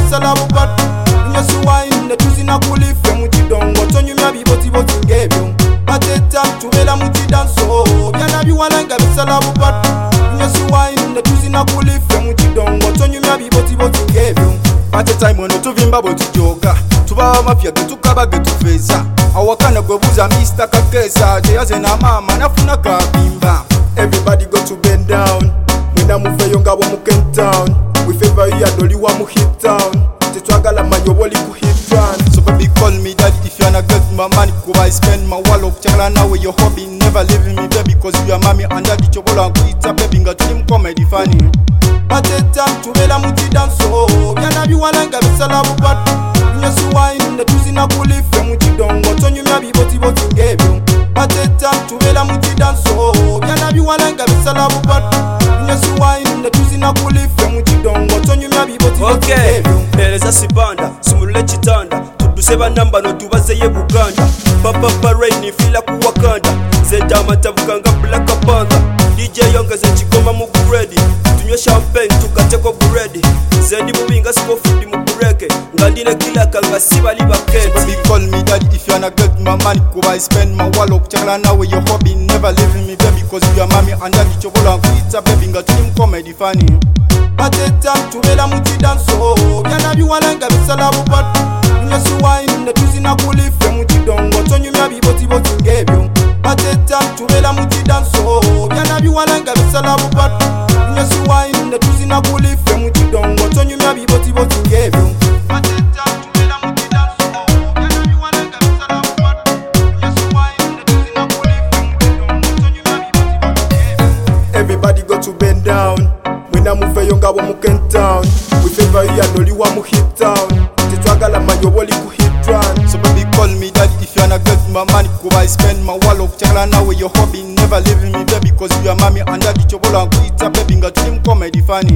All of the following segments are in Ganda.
bisala bupatu Nyasuwain netuzina kulife mukidongo tonyumya bibotiboti ngebyo Bateta tubela mukidanso byana biwalanga bisala bupatu Nyasuwain netuzina kulife mukidongo tonyumya bibotiboti ngebyo Bateta imono tuvimba botijoga tuba mafya getukaba getufeza awakana gwebuza Mr. Kakesa jeyaze na mama nafuna kabimba Everybody go to bend down Mwina mufeyo ngabo mu Cape Town We favor you adoli wa mu hit town Tetwagala mayoboli ku hit run So baby call me daddy if you wanna get my money Kuba I spend my wallet kuchakala nawe your hobby Never leaving me baby cause you are mommy And daddy chobola nkuita baby nga tuli mkomedi funny Bateta tubela mukidanso byana biwalanga bisala bupatu Nyasuwain netuzina kulife mukidongo tonyumya bibotiboti ngebyo Bateta tubela mukidanso byana biwalanga bisala bupatu Nyasuwain netuzina kulife mukidongo tonyumya bibotiboti ngebyo Pereza sibanda sumulule kitanda tuduse banamba no tubazeye Buganda Papa rain fila ku Wakanda Zenda amatavukanga Black Panther DJ yongeze chikoma mu ready tunywe champagne tukateko buredi zendi bubinga skofudi mu bureke ngandine kila kanga sibali bakete Baby call me daddy if you wanna get my money Kuba I spend my wallet kuchakala nawe your hobby Never leaving me baby cause you are mommy And daddy chobola nkuita baby nga tuli mkomedi funny Bateta tubela mukidanso byana biwalanga bisala bupatu Nyasuwain netuzina kulife mukidongo tonyumya bibotiboti ngebyo Bateta tubela mukidanso byana biwalanga bisala bupatu Nyasuwain netuzina kulife mukidongo tonyumya bibotiboti ngebyo Bateta tubela mukidanso byana biwalanga bisala bupatu Nyasuwain netuzina kulife mukidongo tonyumya bibotiboti ngebyo Everybody go to bend down Mwina mufeyo ngabo mu Cape Town We favor you adoli wa mu hit town Tetwagala mayoboli ku hit run So baby call me daddy if you wanna get my money Kuba I spend my wallet kuchakala nawe your hobby Never leaving me baby cause you are mommy And daddy chobola nkuita baby nga tuli mkomedi funny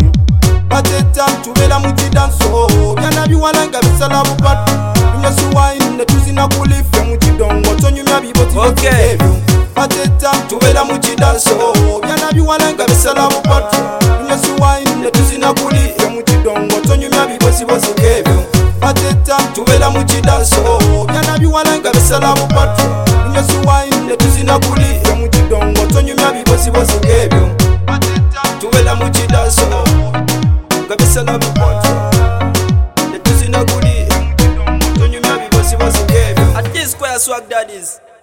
Bateta tubela mukidanso byana biwalanga bisala bupatu Nyasuwain netuzina kulife mukidongo tonyumya bibotiboti ngebyo Bateta tubela mukidanso byana biwalanga bisala bupatu Nyasuwain netuzina kulife mukidongo tonyumya bibotiboti ngebyo Bateta tubela mukidanso byana biwalanga bisala bupatu Nyasuwain netuzina kulife mukidongo tonyumya bibotiboti ngebyo Bateta tubela mukidanso nga bisala bupatu netuzina kulife mukidongo tonyumya bibotiboti ngebyo At this square swag daddies